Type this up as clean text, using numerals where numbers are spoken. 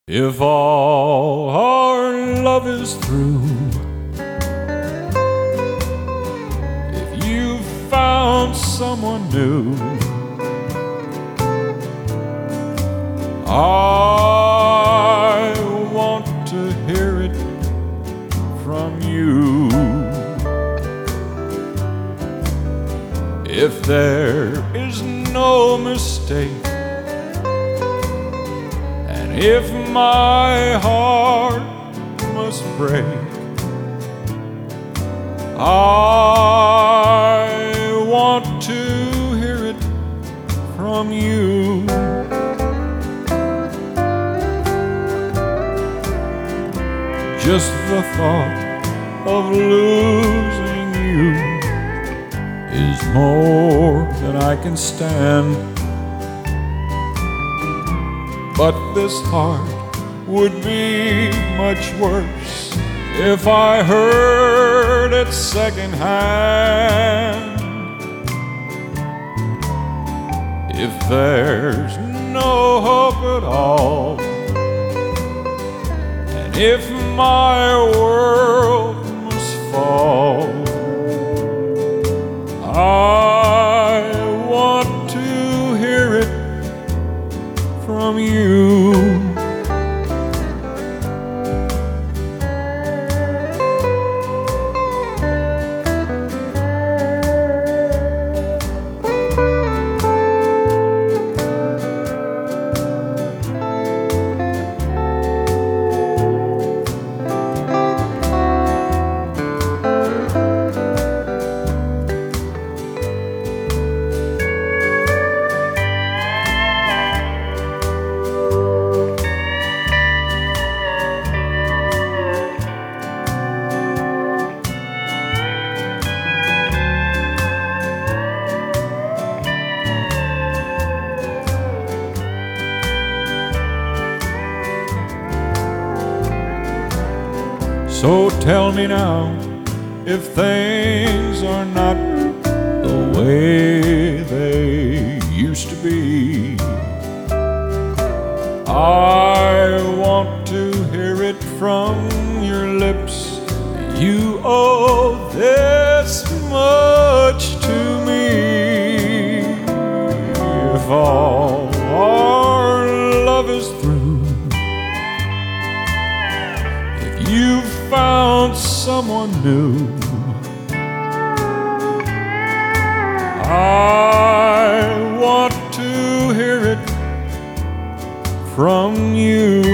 If all our love is through, if you've found someone new, I want to hear it from you. If there is no mistake, if my heart must break, I want to hear it from you. Just the thought of losing you is more than I can stand. But this heart would be much worse if I heard it secondhand. If there's no hope at all, and if my world must fall, I want to hear it from you. So tell me now, if things are not the way they used to be, I want to hear it from your lips. You owe this much to me. If all our love is through, if you've found someone new, I want to hear it from you.